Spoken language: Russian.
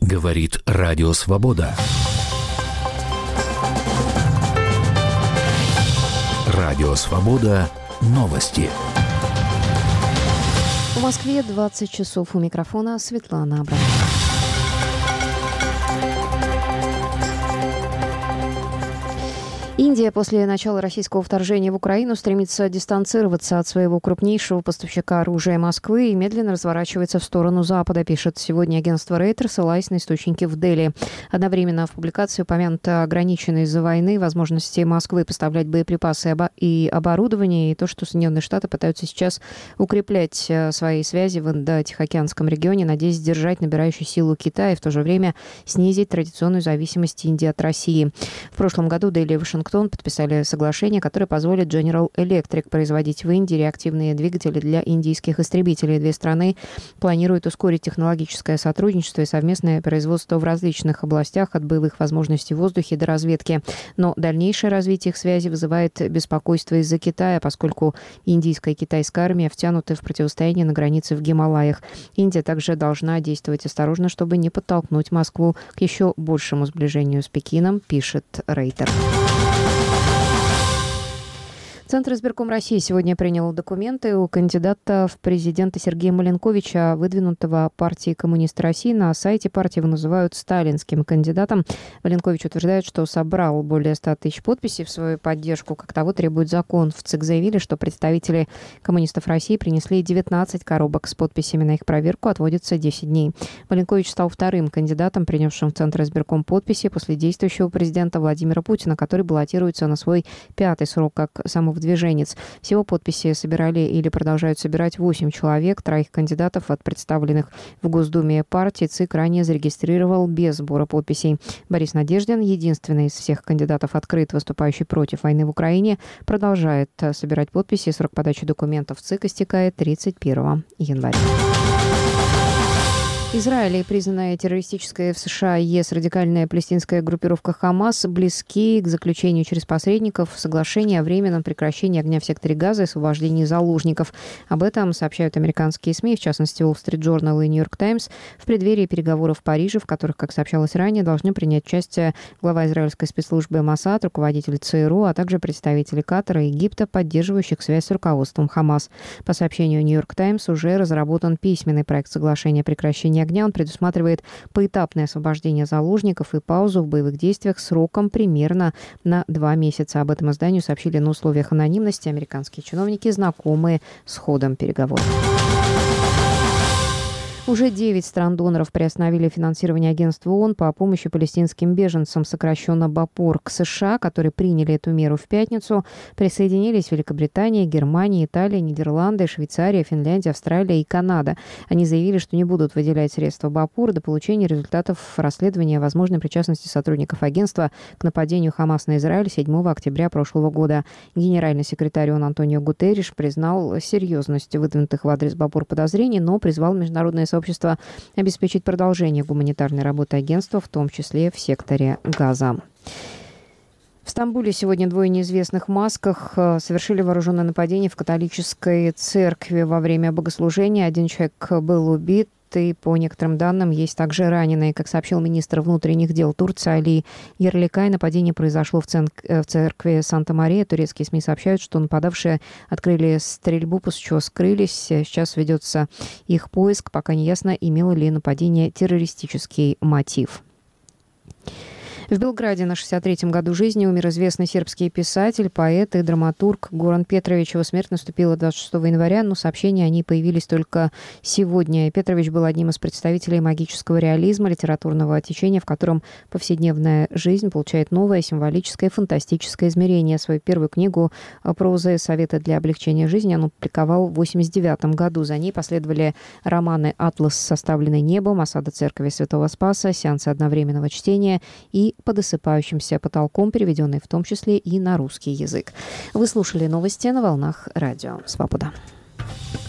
Говорит Радио Свобода. Радио Свобода. Новости. В Москве 20 часов. У микрофона Светлана Абрамова. Индия после начала российского вторжения в Украину стремится дистанцироваться от своего крупнейшего поставщика оружия Москвы и медленно разворачивается в сторону Запада, пишет сегодня агентство Рейтер, ссылаясь на источники в Дели. Одновременно в публикации упомянуто ограниченные из-за войны возможности Москвы поставлять боеприпасы и оборудование, и то, что Соединенные Штаты пытаются сейчас укреплять свои связи в Индо-Тихоокеанском регионе, надеясь сдержать набирающую силу Китая и в то же время снизить традиционную зависимость Индии от России. В прошлом году Дели и Вашингтон подписали соглашение, которое позволит General Electric производить в Индии реактивные двигатели для индийских истребителей. Две страны планируют ускорить технологическое сотрудничество и совместное производство в различных областях, от боевых возможностей в воздухе до разведки. Но дальнейшее развитие их связи вызывает беспокойство из-за Китая, поскольку индийская и китайская армия втянуты в противостояние на границе в Гималаях. Индия также должна действовать осторожно, чтобы не подтолкнуть Москву к еще большему сближению с Пекином, пишет Рейтер. Центр избирком России сегодня принял документы у кандидата в президенты Сергея Маленковича, выдвинутого партией «Коммунисты России». На сайте партии его называют сталинским кандидатом. Маленкович утверждает, что собрал более 100 тысяч подписей в свою поддержку, как того требует закон. В ЦИК заявили, что представители «Коммунистов России» принесли 19 коробок с подписями. На их проверку отводится 10 дней. Маленкович стал вторым кандидатом, принесшим в Центр избирком подписи после действующего президента Владимира Путина, который баллотируется на свой 5-й срок как самовыдвиженец. Всего подписи собирали или продолжают собирать 8 человек. 3 кандидатов от представленных в Госдуме партий ЦИК ранее зарегистрировал без сбора подписей. Борис Надеждин, единственный из всех кандидатов открыто выступающий против войны в Украине, продолжает собирать подписи. Срок подачи документов в ЦИК истекает 31 января. Израиль и признанная террористической в США и ЕС радикальная палестинская группировка «Хамас» близки к заключению через посредников соглашения о временном прекращении огня в секторе Газа и освобождении заложников. Об этом сообщают американские СМИ, в частности, Wall Street Journal и New York Times, в преддверии переговоров в Париже, в которых, как сообщалось ранее, должны принять участие глава израильской спецслужбы Моссад, руководитель ЦРУ, а также представители Катара и Египта, поддерживающих связь с руководством Хамас. По сообщению New York Times, уже разработан письменный проект соглашения о прекращении огня. Он предусматривает поэтапное освобождение заложников и паузу в боевых действиях сроком примерно на 2 месяца. Об этом изданию сообщили на условиях анонимности американские чиновники, знакомые с ходом переговоров. Уже 9 стран-доноров приостановили финансирование агентства ООН по помощи палестинским беженцам, сокращенно БАПОР. К США, которые приняли эту меру в пятницу, присоединились Великобритания, Германия, Италия, Нидерланды, Швейцария, Финляндия, Австралия и Канада. Они заявили, что не будут выделять средства БАПОР до получения результатов расследования возможной причастности сотрудников агентства к нападению Хамас на Израиль 7 октября прошлого года. Генеральный секретарь ООН Антонио Гутерриш признал серьезность выдвинутых в адрес БАПОР подозрений, но призвал международное сообщество обеспечить продолжение гуманитарной работы агентства, в том числе в секторе Газа. В Стамбуле сегодня 2 неизвестных в масках совершили вооруженное нападение в католической церкви во время богослужения. 1 человек был убит. И по некоторым данным есть также раненые. Как сообщил министр внутренних дел Турции Али Ярликай, нападение произошло в церкви Санта-Мария. Турецкие СМИ сообщают, что нападавшие открыли стрельбу, после чего скрылись. Сейчас ведется их поиск. Пока не ясно, имело ли нападение террористический мотив. В Белграде на 63-м году жизни умер известный сербский писатель, поэт и драматург Горан Петрович. Его смерть наступила 26 января, но сообщения о ней появились только сегодня. Петрович был одним из представителей магического реализма, литературного течения, в котором повседневная жизнь получает новое символическое и фантастическое измерение. Свою первую книгу прозы «Советы для облегчения жизни» он опубликовал в 1989 году. За ней последовали романы «Атлас, составленный небом», «Осада церкви Святого Спаса», «Сеансы одновременного чтения» и «Под осыпающимся потолком», переведенные в том числе и на русский язык. Вы слушали новости на волнах Радио Свобода.